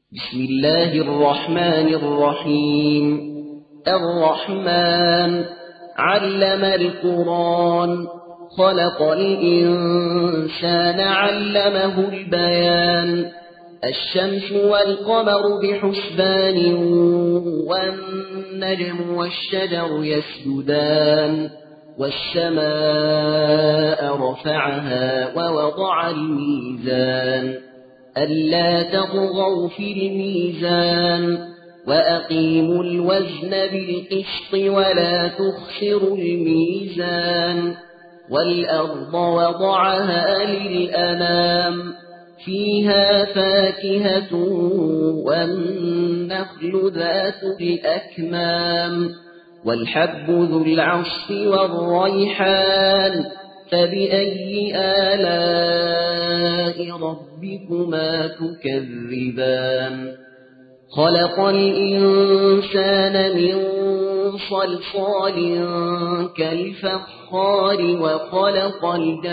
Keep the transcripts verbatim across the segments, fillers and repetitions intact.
بسم الله الرحمن الرحيم. الرحمن علم القرآن، خلق الإنسان علمه البيان. الشمس والقمر بحسبان، والنجم والشجر يسجدان. والسماء رفعها ووضع الميزان، ألا تطغوا في الميزان، وأقيموا الوزن بالقسط ولا تخسروا الميزان. والأرض وضعها للأنام، فيها فاكهة والنخل ذات الأكمام، والحب ذو العصف والريحان. فبأي آلاء ربكما تكذبان؟ خلق الإنسان من صلصال كالفخار، وخلق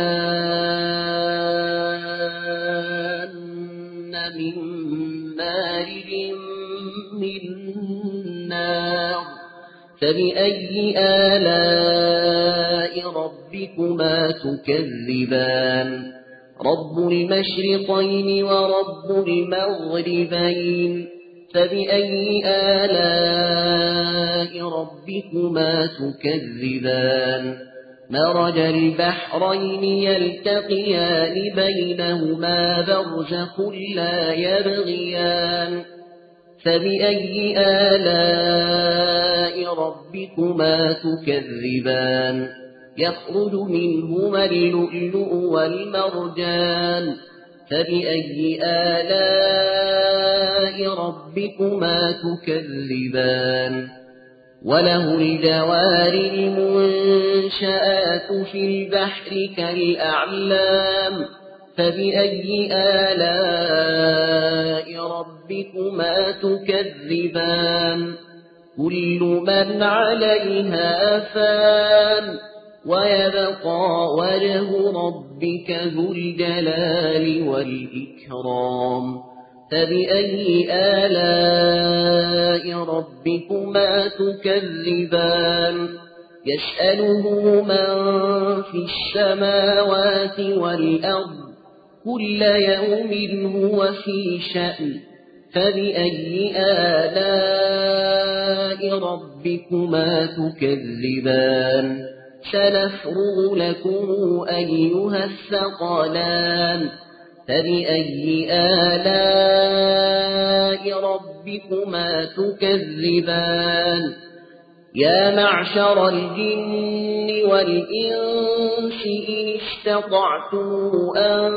الجان من مارج من نار. فبأي آلاء ربكما تكذبان؟ رب المشرقين ورب المغربين. فبأي آلاء ربكما تكذبان؟ مرج البحرين يلتقيان، بينهما برزخ لا يبغيان. فبأي آلاء ربكما تكذبان؟ يخرج منهما اللؤلؤ والمرجان. فبأي آلاء ربكما تكذبان؟ وله الجوار المنشآت في البحر كالأعلام. فبأي آلاء ربكما تكذبان؟ كل من عليها فان، ويبقى وجه ربك ذو الجلال والإكرام. فبأي آلاء ربكما تكذبان؟ يسأله من في السماوات والأرض، كل يوم هو في شأن. فبأي آلاء ربكما تكذبان؟ سنفرغ لكم أيها الثقلان. فبأي آلاء ربكما تكذبان؟ يا معشر الجن والإنس إن استطعتم أن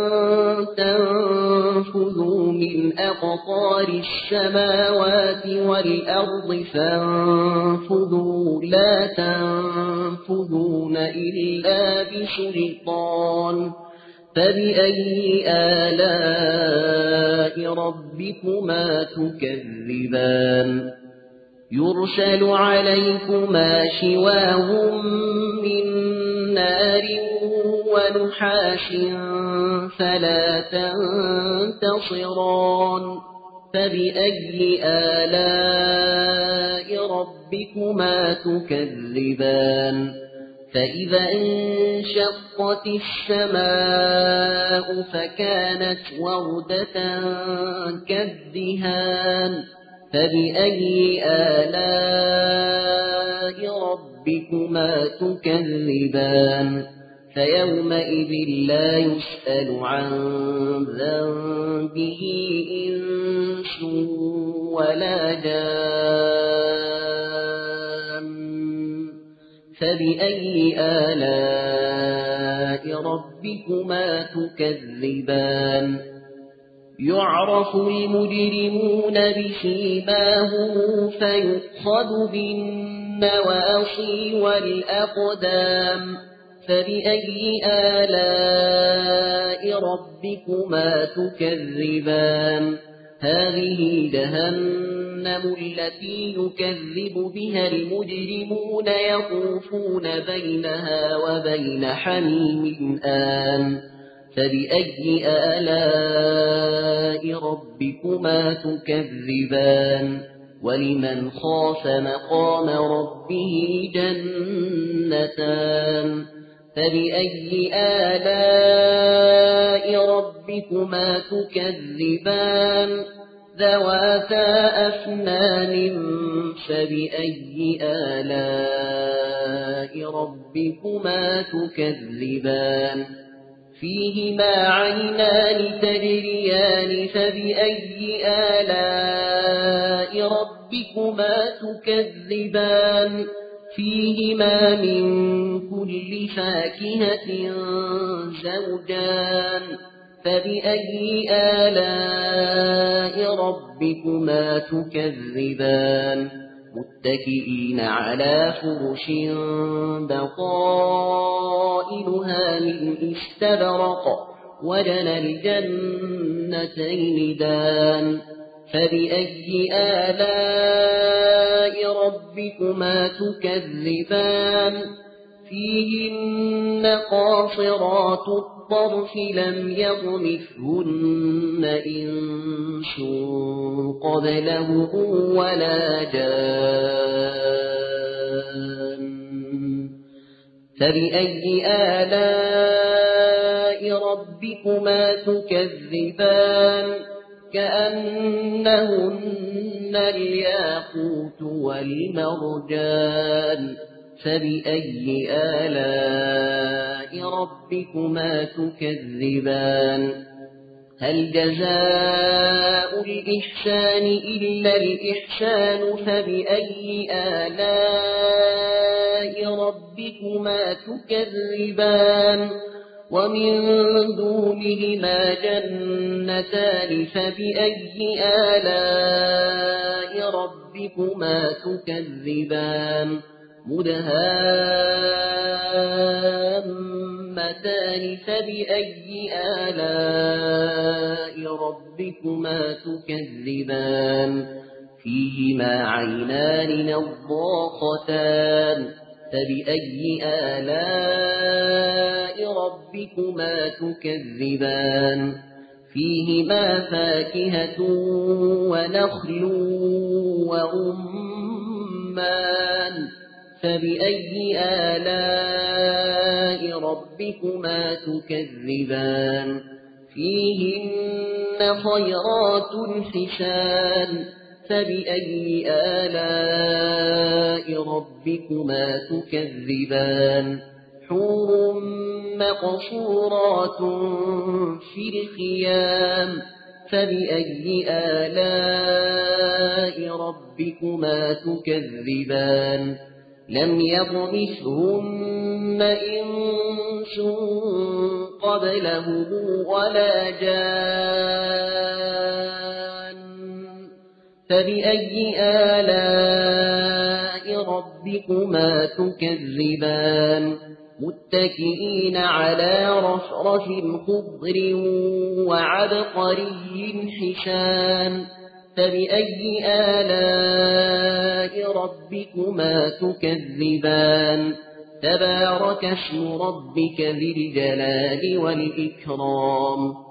تنفذوا من أقطار السماوات والأرض فانفذوا، لا تنفذون إلا بسلطان. فبأي آلاء ربكما تكذبان؟ يرسل عليكما شواظ من نار ونحاس فلا تنتصران. فبأي آلاء ربكما تكذبان؟ فإذا انشقت السماء فكانت وردة كالدهان. فبأي آلاء ربكما تكذبان؟ فيومئذ لا يسأل عن ذنبه إنس ولا جان. فبأي آلاء ربكما تكذبان؟ يعرف المجرمون بسيماهم فيؤخذ بالنواصي والأقدام. فبأي آلاء ربكما تكذبان؟ هذه جهنم التي يكذب بها المجرمون، يطوفون بينها وبين حميم آن. فبأي آلاء ربكما تكذبان ولمن خاف مقام ربه جنتان فبأي آلاء ربكما تكذبان ذواتا أفنان فبأي آلاء ربكما تكذبان فيهما عينان تجريان فبأي آلاء ربكما تكذبان فيهما من كل فاكهة زوجان فبأي آلاء ربكما تكذبان متكئين على فرش بطائنها من استبرق وجنى الجنتين دان فبأي آلاء ربكما تكذبان فيهن قاصرات الطرف لم يطمثهن إنس قبلهم ولا جان فبأي آلاء ربكما تكذبان كأنهن الياقوت والمرجان فبأي آلاء ربكما تكذبان هل جزاء الإحسان إلا الإحسان فبأي آلاء ربكما تكذبان ومن دونهما جنتان فبأي آلاء ربكما تكذبان مدهامتان فبأي آلاء ربكما تكذبان فيهما عينان نضاختان فبأي آلاء ربكما تكذبان فيهما فاكهة ونخل ورمان فبأي آلاء ربكما تكذبان فيهن خيرات حسان فبأي آلاء ربكما تكذبان حور مقصورات في الخيام فبأي آلاء ربكما تكذبان لم يطمثهن إنس قبلهم ولا جان فبأي آلاء ربكما تكذبان متكئين على رفرف خضر وعبقري حسان فبأي آلاء ربكما تكذبان تبارك اسم ربك ذي الجلال والإكرام